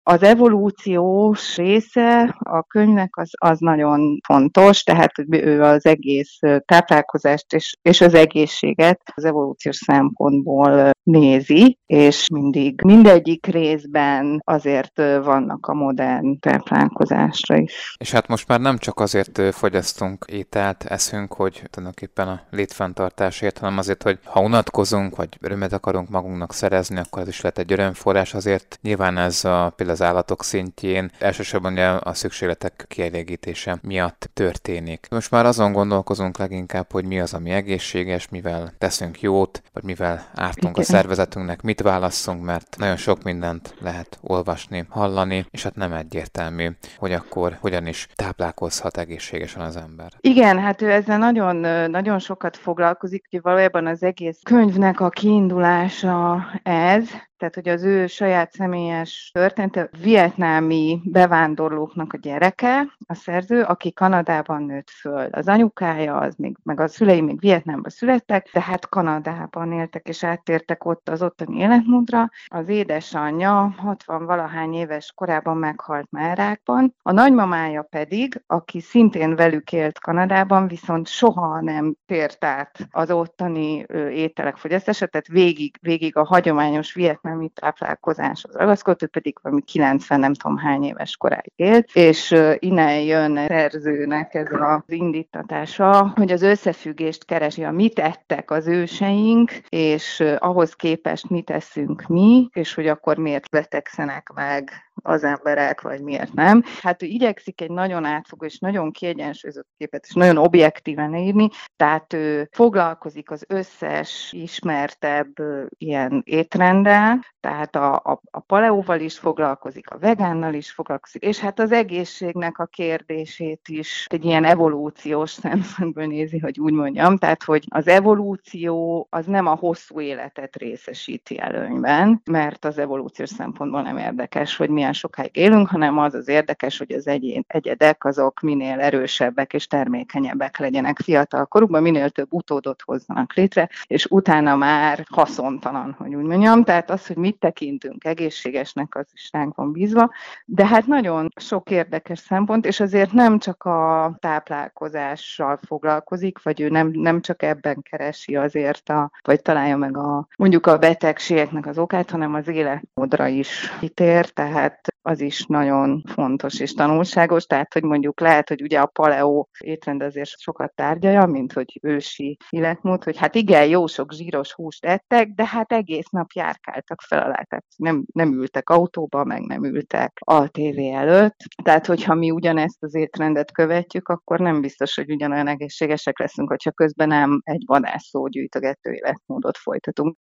Az evolúciós része a könyvnek az nagyon fontos, tehát hogy ő az egész táplálkozást és az egészséget az evolúciós szempontból nézi, és mindig mindegyik részben azért vannak a modern táplálkozásra is. És hát most már nem csak azért fogyasztunk ételt, eszünk, hogy tulajdonképpen a létfenntartásért, hanem azért, hogy ha unatkozunk, vagy örömet akarunk magunknak szerezni, akkor ez is lehet egy örömforrás. Azért nyilván ez például az állatok szintjén elsősorban ugye a szükségletek kielégítése miatt történik. Most már azon gondolkozunk leginkább, hogy mi az, ami egészséges, mivel teszünk jót, vagy mivel ártunk a szervezetünknek, mit válasszunk, mert nagyon sok mindent lehet olvasni, hallani, és hát nem egyértelmű, hogy akkor hogyan is táplálkozhat egészségesen az ember. Igen, hát ő ezzel nagyon, nagyon sokat foglalkozik, hogy valójában az egész könyvnek a kiindulása ez, tehát hogy az ő saját személyes története, vietnámi bevándorlóknak a gyereke, a szerző, aki Kanadában nőtt föl. Az anyukája, meg a szülei még Vietnámban születtek, tehát Kanadában éltek és áttértek ott az ottani életmódra. Az édesanyja 60-valahány éves korában meghalt már rákban. A nagymamája pedig, aki szintén velük élt Kanadában, viszont soha nem tért át az ottani ételek fogyasztása, tehát végig a hagyományos vietnámi táplálkozáshoz ragaszkodott, ő pedig valami 90 nem tudom hány éves koráig élt, és innen jön a szerzőnek ez az indítatása, hogy az összefüggést keresi, a mit ettek az őseink, és ahhoz képest mit eszünk mi, és hogy akkor miért betegszenek meg az emberek, vagy miért nem. Hát ő igyekszik egy nagyon átfogó és nagyon kiegyensúlyozott képet, és nagyon objektíven írni, tehát ő foglalkozik az összes ismertebb ilyen étrenddel, tehát a paleóval is foglalkozik, a vegánnal is foglalkozik, és hát az egészségnek a kérdését is egy ilyen evolúciós szempontból nézi, hogy úgy mondjam, tehát hogy az evolúció az nem a hosszú életet részesíti előnyben, mert az evolúciós szempontból nem érdekes, hogy milyen sokáig élünk, hanem az érdekes, hogy az egyedek azok minél erősebbek és termékenyebbek legyenek fiatal korukban, minél több utódot hozzanak létre, és utána már haszontalan, hogy úgy mondjam. Tehát az, hogy mit tekintünk egészségesnek, az is ránk van bízva, de hát nagyon sok érdekes szempont, és azért nem csak a táplálkozással foglalkozik, vagy ő nem csak ebben keresi azért, vagy találja meg mondjuk a betegségeknek az okát, hanem az életmódra is kitér, tehát az is nagyon fontos és tanulságos, tehát hogy mondjuk lehet, hogy ugye a paleó étrend azért sokat tárgyalja, mint hogy ősi életmód, hogy hát igen, jó sok zsíros húst ettek, de hát egész nap járkáltak fel alá, tehát nem ültek autóba, meg nem ültek a tévé előtt, tehát hogyha mi ugyanezt az étrendet követjük, akkor nem biztos, hogy ugyanolyan egészségesek leszünk, hogyha közben nem egy vadászó gyűjtögető életmódot folytatunk.